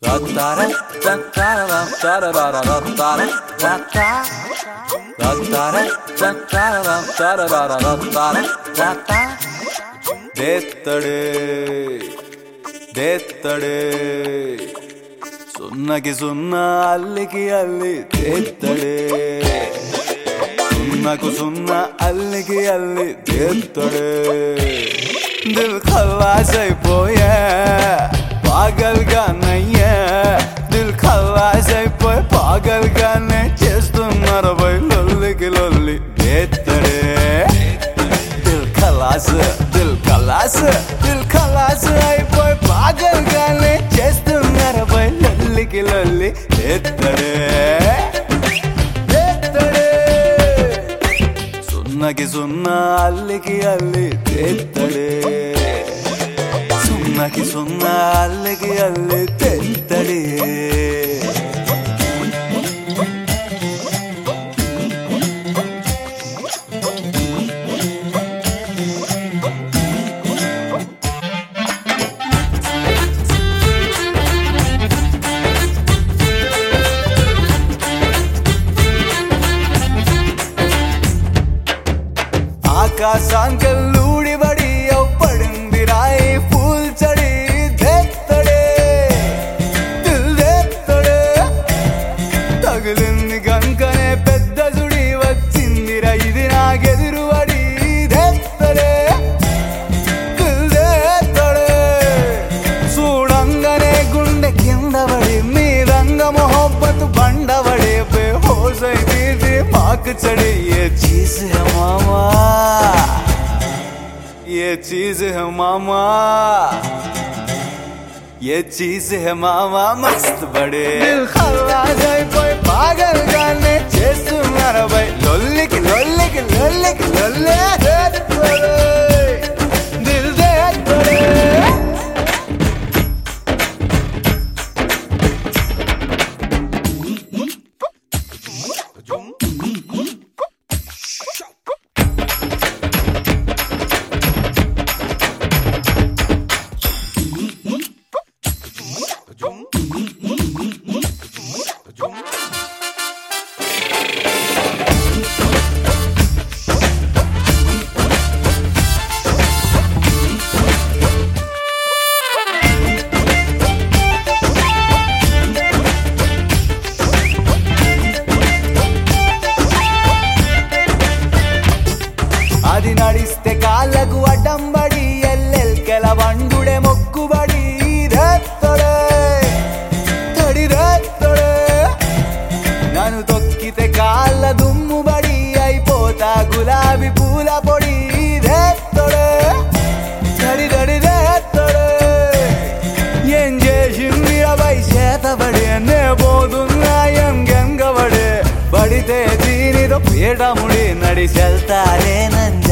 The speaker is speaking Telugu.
దేత్తడే సున్నకి సున్నా అల్లికి అల్లి దేత్తడే సున్నకు సున్నా అల్లికి అల్లి దేత్తడే దిల్ ఖల్లాస్ అయిపోయా పాగల్గా నయ్యా దిల్ ఖల్లాస్ అయిపోయి పాగల్గానే చేస్తున్నారు బై లొల్లికి లొల్లి దేత్తడే దిల్ ఖల్లాస్ అయిపోయి పాగల్గానే చేస్తున్నారు బై లొల్లికి లొల్లి దేత్తడే సున్నకి సున్నా అల్లికి అల్లి దేత్తడే సున్నకి సున్నా అల్లికి అల్లి దేత్తడే ఆకాశాంకల్లూడి బడి పడింది రాయి పూల్చడి దేత్తడే దిల్ దేత్తడే తగిలింది గంకనే పెద్ద సుడి వచ్చిందిరా ఇది నాకెదురు బడి దేత్తడే దిల్ దేత్తడే చూడంగానే గుండె కింద పడి మీరంగ మొహబ్బత్ బండబడి బేహోసై తీసి మాకు చడి ఏ చీజ్ హై మామా ये चीज है मामा ये चीज है मामा मस्त बड़े दिल खल्लास అయిపోయి పాగల్గానే చేస్తున్నారు బై లొల్లికి లొల్లికి లొల్లికి లొల్లే దిల్ దేత్తడే అది నడిస్తే కాళ్ళకు అడ్డంబడి ఎల్లెల్కెల వండుడే మొక్కుబడి రేత్తడే తడి రేత్తడే నన్ను తొక్కితే కాళ్ళ దుమ్ముబడి అయిపోతా గులాబీ పూల పొడి రేత్తడే తడి తడి రేత్తడే ఏం చేసింది అబ్బాయి చేతబడి నే పోతున్నా ఎంగెంగబడి పడితే దీనితో పీడముడి నడిచెళ్తారే నన్ను